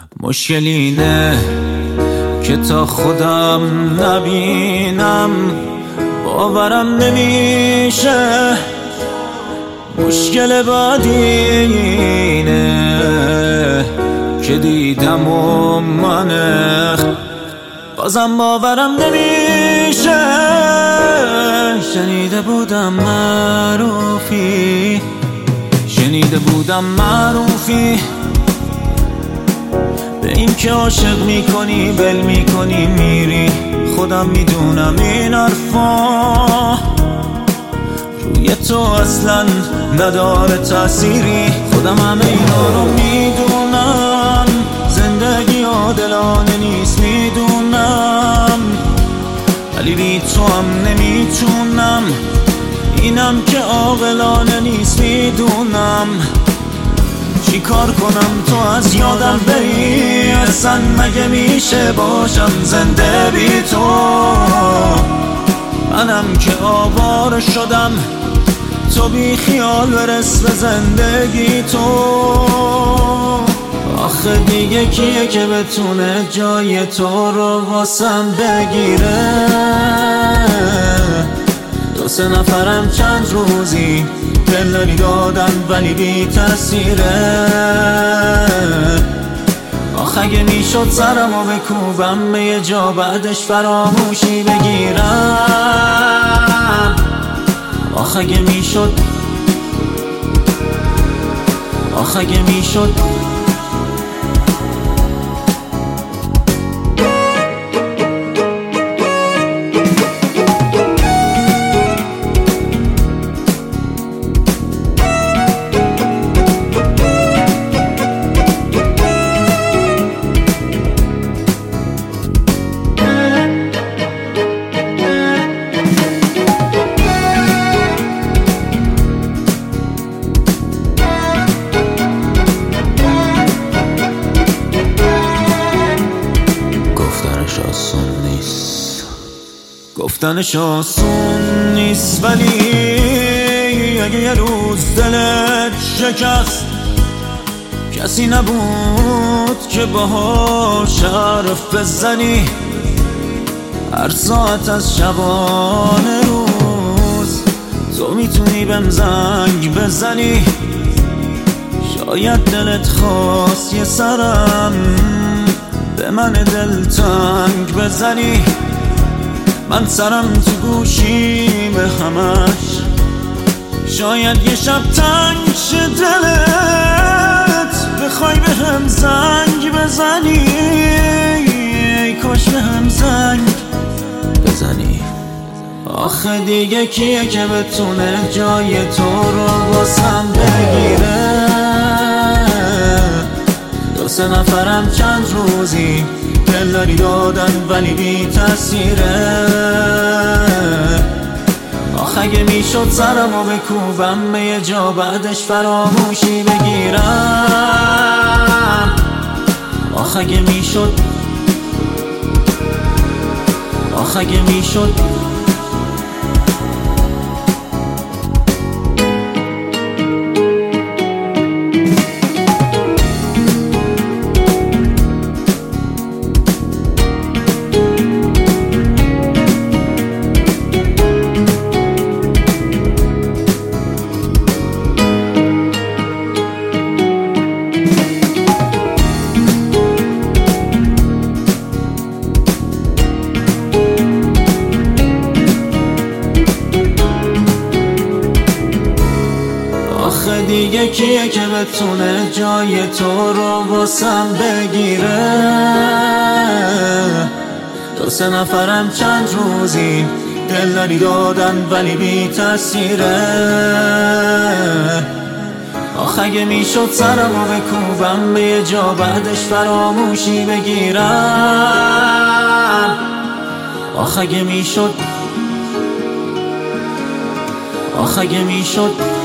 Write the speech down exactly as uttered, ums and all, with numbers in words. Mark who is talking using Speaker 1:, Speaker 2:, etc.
Speaker 1: مشکل اینه که تا خودم نبینم باورم نمیشه. مشکل بعدی اینه که دیدم و منه بازم باورم نمیشه. شنیده بودم معروفی شنیده بودم معروفی به این که عاشق میکنی بل میکنی میری. خودم میدونم این حرفا روی تو اصلا نداره تأثیری. خودم همه اینا رو میدونم، زندگی عادلانه نیست میدونم، ولی بی تو هم نمیتونم. اینم که عاقلانه نیست میدونم. چی کار کنم تو از یادم بری؟ اصلا مگه میشه باشم زنده بی تو؟ منم که آواره شدم تو بی خیال برس به زندگی تو. آخه دیگه کیه که بتونه جای تو رو واسم بگیره؟ دو سه نفرم چند روزی دلداری دادن ولی بی تأثیره. آخه اگه میشد سرمو بکوبم به یه جا بعدش فراموشی بگیرم. آخه اگه میشد آخه اگه میشد گفتنش آسون نیست، ولی اگه یه روز دلت شکست کسی نبود که باهاش حرف بزنی هر ساعت از شبانه روز. تو میتونی بهم زنگ بزنی، شاید دلت خواست یه سرم به من دلتنگ بزنی. من سرم تو گوشی به همش، شاید یه شب تنگ شه دلت بخوای به هم زنگ بزنی. ای کاش به هم زنگ بزنی. آخه دیگه کیه که بتونه جای تو رو واسم بگیره؟ دو سه نفرم چند روزی دلداری دادن ولی بی تأثیره. آخه اگه میشد سرمو بکوبم به یه جا بعدش فراموشی بگیرم. آخه اگه میشد آخه اگه میشد دیگه کیه که بتونه جای تو رو واسم بگیره؟ دو سه نفرم چند روزی دلداری دادن ولی بی تأثیره. آخه اگه میشد سرمو بکوبم به یه جا بعدش فراموشی بگیرم. آخه اگه میشد آخه اگه میشد